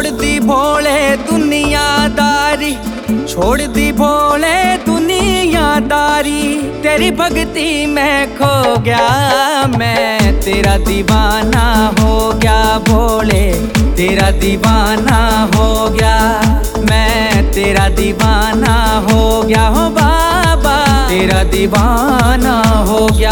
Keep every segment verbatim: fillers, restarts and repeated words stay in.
दी भोले दुनियादारी, छोड़ दी भोले दुनियादारी। तेरी भक्ति में खो गया मैं, तेरा दीवाना हो गया भोले, तेरा दीवाना हो गया मैं, तेरा दीवाना हो गया हो बाबा, तेरा दीवाना हो गया।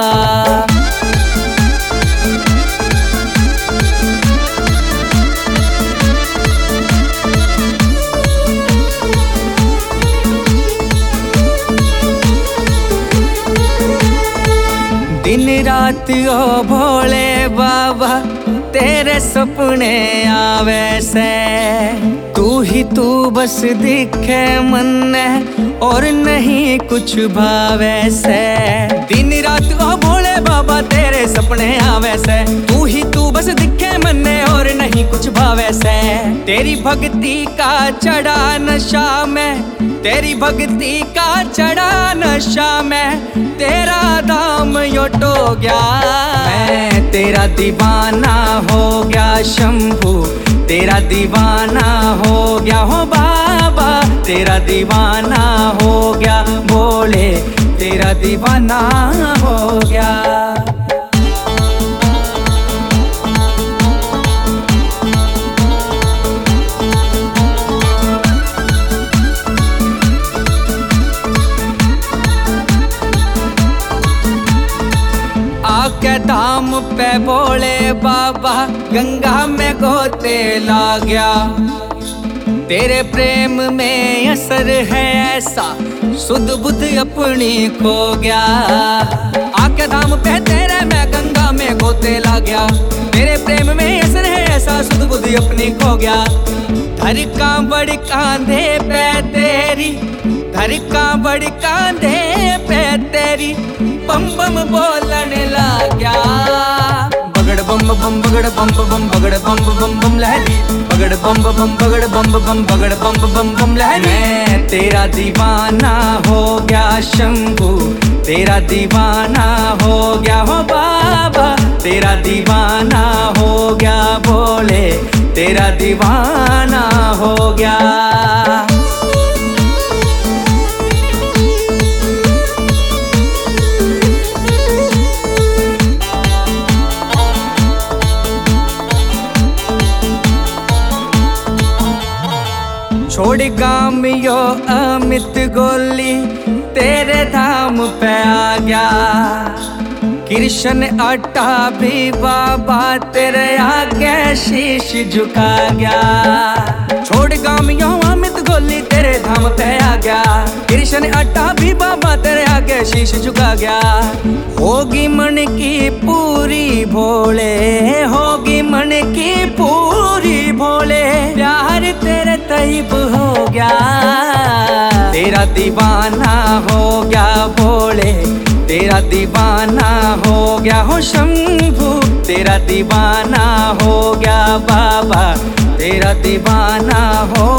दिन रात ओ भोले बाबा तेरे सपने आवे से, तू ही तू बस दिखे मन में और नहीं कुछ भावे से। दिन रात ओ भोले बाबा तेरे सपने आवे से, तू ही तू बस दिखे मन में और नहीं कुछ भावे से। तेरी भक्ति का चढ़ा नशा में, तेरी भक्ति का चढ़ा नशा में, तेरा धाम योटो गया मैं, तेरा दीवाना हो गया शंभू, तेरा दीवाना हो गया हो बाबा, तेरा दीवाना हो गया भोले, तेरा दीवाना हो गया। आके धाम पे भोले बाबा गंगा में गोते ला गया, तेरे प्रेम में असर है ऐसा सुध बुध अपनी खो गया। आके धाम पे तेरे मैं गंगा में गोते ला गया, तेरे प्रेम में असर है ऐसा सुध बुध अपनी खो गया। धर का बड़ कांधे पे तेरी, धर का बड़ कांधे पे तेरी, बम बम बोलने लग गया। बगड़ बम बम बगड़ बम बम बगड़ बम बम बम लहरी, बगड़ बम बम बगड़ बम बम बगड़ बम बम बम लहरी। मैं तेरा दीवाना हो गया शंभू, तेरा दीवाना हो गया हो बाबा, तेरा दीवाना हो गया भोले, तेरा दीवाना हो गया। छोड़ गाम यो अमित गोली तेरे धाम पे आ गया, कृष्ण आटा भी बाबा तेरे आगे शीश झुका गया। छोड़ गाम यो अमित गोली तेरे धाम पे आ गया, कृष्ण आटा भी बाबा तेरे आगे शीश झुका गया। होगी मन की पूरी भोले, होगी मन की पूरी भोले, प्यार तेरे तैब हो गया, तेरा दीवाना हो गया भोले, तेरा दीवाना हो गया हो शंभू, तेरा दीवाना हो गया बाबा, तेरा दीवाना हो